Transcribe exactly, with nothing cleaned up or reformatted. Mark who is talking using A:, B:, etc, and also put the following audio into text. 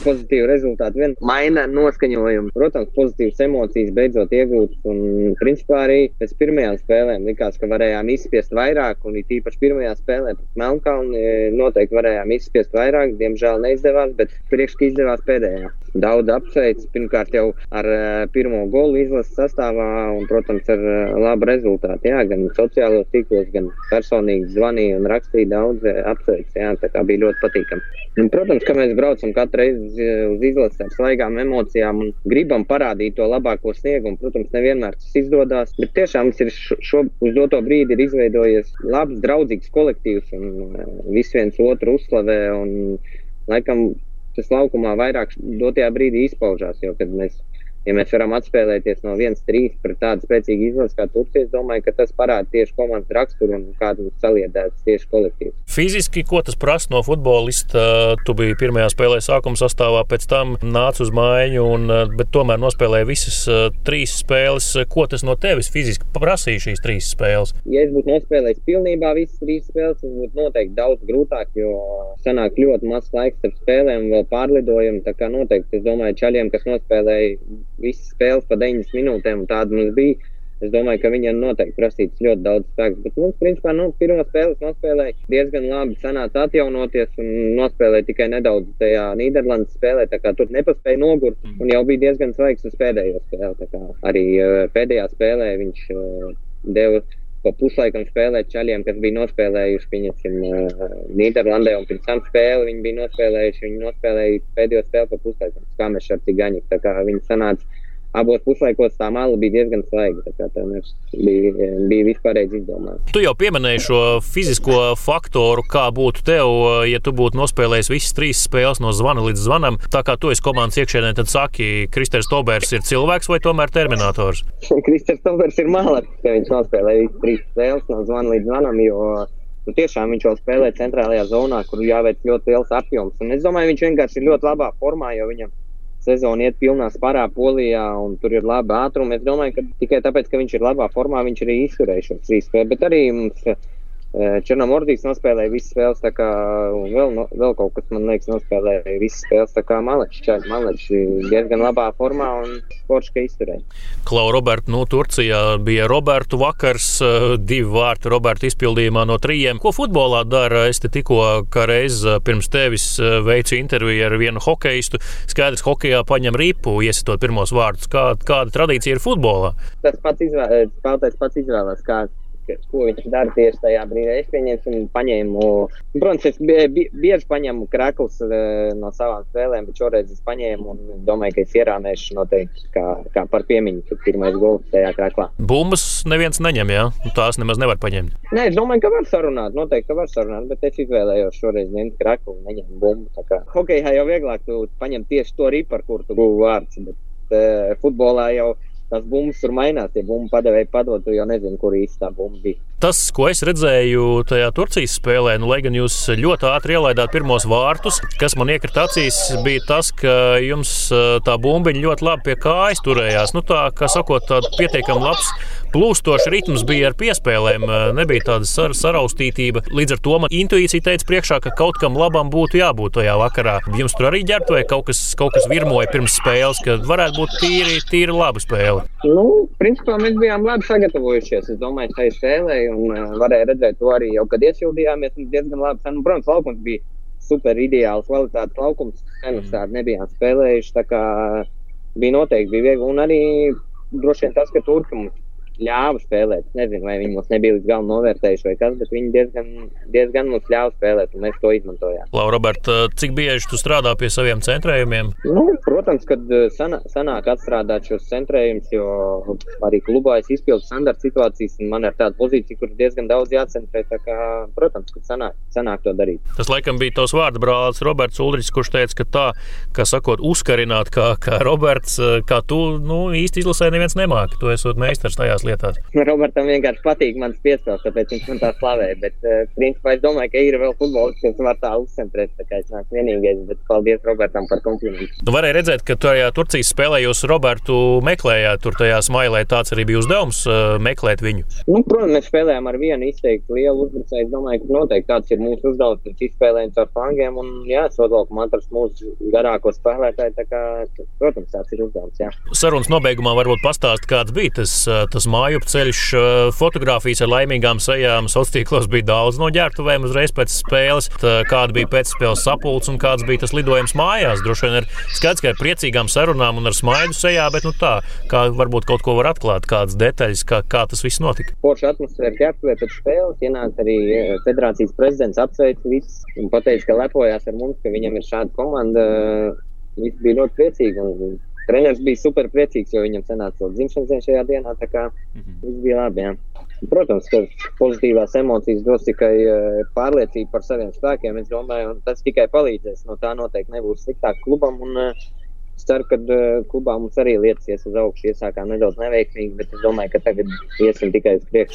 A: pozitīvi rezultāti vien maina noskaņojumu. Protams, pozitīvas emocijas beidzot iegūtas, un principā arī pēc pirmajām spēlēm likās, ka varējām izspiest vairāk, un it īpaši pirmajā spēlē pret Melnkalni noteikti varējām izspiest vairāk, diemžēl neizdevās, bet priekški izdevās pēdējā. Daudz apsveic, pirmkārt jau ar pirmo golu izlases sastāvā un, protams, ar labu rezultātu. Jā, gan sociālos tīklos, gan personīgi zvanīja un rakstīja daudz apsveic. Jā, tā kā bija ļoti patīkami. Un, protams, ka mēs braucam katru reizi uz izlases ar svaigām emocijām un gribam parādīt to labāko sniegumu. Protams, nevienmēr tas izdodās, bet tiešām mums ir šo, uz doto brīdi ir izveidojies labs, draudzīgs kolektīvs un visi viens otru uzslavē un laikam tas laukumā vairāk dotajā brīdī izpaužās, jo, kad mēs, ja mēs varam atspēlēties no viens trīs pret tādu spēcīgu izlasi kā Turcija, es domāju, ka tas parāda tieši komandas raksturu un kādu saliedēts tieši kolektīvs.
B: Fiziski, ko tas prasa no futbolista? Tu biji pirmajā spēlē sākuma sastāvā, pēc tam nāc uz maiņu, un, bet tomēr nospēlēji visas trīs spēles. Ko tas no tevis fiziski prasīja šīs trīs spēles?
A: Ja es būtu nospēlējis pilnībā visas trīs spēles, tas būtu noteikti daudz grūtāk, jo sanāk ļoti maz laiks starp spēlēm, vēl pārlidojumi, tā kā noteikti, es domāju, čaļiem, kas nospēlēja visas spēles pa deviņdesmit minūtēm, un tāda mums bija. Es domāju, ka viņiem noteikti prasīts ļoti daudz spēks, bet mums, principā, nu, pirmā spēles nospēlēja diezgan labi, sanāca atjaunoties un nospēlēja tikai nedaudz tajā Nīderlandes spēlē, tā kā tur nepaspēja nogurt, un jau bija diezgan svaigs uz pēdējo spēli, tā kā arī pēdējā spēlē viņš deva pa puslaikam spēlēt čaļiem, kas bija nospēlējuši, viņasim, Nīderlandē, un pirms tam spēli viņi bija nospēlējuši, viņi nospēlēja pēdējo spēli pa puslaikam, Skameša ar Cigaņiku, tā kā viņi sanāca abos puslaikos, tā mala bija diezgan svaiga, tā kā tā bija, bija vispārreiz izdomāta.
B: Tu jau pieminēji šo fizisko faktoru, kā būtu tev, ja tu būtu nospēlējis visas trīs spēles no zvana līdz zvanam. Tā kā tu esi komandas iekšēnē, tad saki, Kristers Tobers ir cilvēks vai tomēr terminators?
A: Kristers Tobers ir malacis, ka viņš nospēlēja visas trīs spēles no zvana līdz zvanam, jo nu, tiešām viņš vēl spēlē centrālajā zonā, kur jāveic ļoti liels apjoms. Un es domāju, viņš vienkārši ir ļoti labā formā, jo viņam sezona iet pilnā sparā Polijā un tur ir laba ātruma. Es domāju, ka tikai tāpēc, ka viņš ir labā formā, viņš arī izturēja šos trīs spēles, bet arī mums Černomordijs nospēlēja visas spēles, tā kā vēl, no, vēl kaut kas, man liekas, nospēlēja visas spēles, tā kā Maleči, Čaļi Maleči diezgan labā formā un sportiski izturēja.
B: Klau, Robert, nu Turcijā bija Robertu vakars, divi vārti Roberta izpildījumā no trījiem. Ko futbolā dara? Es te tikko kā reiz pirms tevis veicu interviju ar vienu hokeistu. Skaidrs, hokejā paņem ripu, iesitot pirmos vārtus. Kā, kāda tradīcija ir futbolā?
A: Tas pats izvēlēs, spēlētājs pats izvēlēs, kā ko viņš dara tieši tajā brīdī. Es pieņēmu un paņēmu, protams, es bieži paņēmu krekls no savām spēlēm, bet šoreiz es paņēmu un domāju, ka es ierāmēšu noteikti kā, kā par piemiņu, kad pirmais gols tajā kreklā.
B: Bumbas neviens neņem, jā? Tās nemaz nevar paņemt.
A: Nē, es domāju, ka var sarunāt, noteikti, ka var sarunāt, bet es izvēlējos šoreiz ņemt kreklu un neņemt bumbu. Tā kā hokejā jau vieglāk tu paņem tieši to ripu, ar kur tu guvi vārds, bet uh, futbolā jau tās bumbas tur mainās, ja bumbu padevēji padod, tu jau nezinu, kur īsti tā bumba bija.
B: Tas, ko es redzēju tajā Turcijas spēlē, nu, lai gan jūs ļoti ātri ielaidāt pirmos vārtus, kas man iekrita acīs, bija tas, ka jums tā bumbiņa ļoti labi pie kājas turējās. Nu, tā, kā sakot, tāda pietiekami labs plūstošs ritms bija ar piespēlēm, nebija tāda sar saraustītība. Līdz ar to man intuīcija teica priekšā, ka kaut kam labam būtu jābūt tajā vakarā. Jums tur arī ģert vai kaut kas, kaut kas virmoja pirms spēles, ka varētu būt tīri, tīri laba spēle?
A: Nu, principā mēs bijām labi sagatavojušies, es domāju, šai spēlē, un uh, varēja redzēt to arī jau, kad iesildījāmies, mums diezgan labi. Nu, protams, laukums bija super ideāls kvalitātes laukums, senus tādu nebijām spēlējuši, tā kā bija noteikti, bija viegli, un arī droši vien tas, ka Turki mums ļāva spēlēt. Es nezinu, vai viņi mums nebija līdz galam novērtējuši vai kas, bet viņi diezgan, diezgan mums ļāva spēlēt, un mēs to izmantojām.
B: Lau, Robert, cik bieži tu strādā pie saviem centrējumiem?
A: Nu, protams, kad sanā, sanāk atstrādāt šos centrējumus, jo arī klubā es izpildu standarta situācijas, un man ir tāda pozīcija, kur diezgan daudz jācentrē, tā kā, protams, kad sanāk, sanāk to darīt.
B: Tas laikam bija tavs vārda brālis Roberts Uldrichs, kurš teica, ka tā, kā sakot, uzkarināt, kā, kā Roberts, kā tu, nu, īsti izlasē neviens nemāki, tu esot meistars tajās lietās?
A: Robertam vienkārši patīk mans piespēles, tāpēc viņš man tā slavē, bet uh, principā es domāju, ka ir vēl futbolisti, kas var tā uzcentrēt, tā kā es nāk vienīgais, bet paldies Robertam par komplimentu.
B: Nu, varēja redzēt, ka tajā Turcijas spēlē jūs Robertu meklējāt, tur tajā smailē tāds arī bija uzdevums uh, meklēt viņu.
A: Nu, protams, mēs spēlējām ar vienu izteikti lielu uzbrucēju, es domāju, ka noteikti tāds ir mūsu uzdevums, mēs izspēlējam caur flangiem un jā, sodolkumu atrast mūsu garāko spēlētāju, tā kā, protams, tāds ir uzdevums, jā.
B: Sarunas nobeigumā varbūt pastāst, kāds bija tas, tas mājupceļš, fotogrāfijas ar laimīgām sejām, sociālos tīklos bija daudz no ģērbtuvēm uzreiz pēc spēles, kāda bija pēcspēles sapulce un kāds bija tas lidojums mājās. Droši vien ir skaidrs, ka ar priecīgām sarunām un ar smaidu sejā, bet nu tā, kā varbūt kaut ko var atklāt, kādas detaļas, kā, kā tas viss notika.
A: Forša atmosfēra ģērbtuvē pēc spēles, ienāca arī federācijas prezidents, apsveica visus un pateica, ka lepojās ar mums, ka viņam ir šāda komanda. Visi bija ļoti priecīgi un treneris bija super priecīgs, jo viņam sanāca vēl dzimšanas diena šajā dienā, tā kā mm-hmm. viss bija labi, jā. Protams, ka pozitīvās emocijas dos tikai pārliecību par saviem spēkiem, es domāju, un tas tikai palīdzēs. No tā noteikti nebūs sliktāk klubam, un es ceru, ka klubā mums arī lietas ies uz augšu, iesākām nedaudz neveiksmīgi, bet es domāju, ka tagad iesim tikai uz priekšu.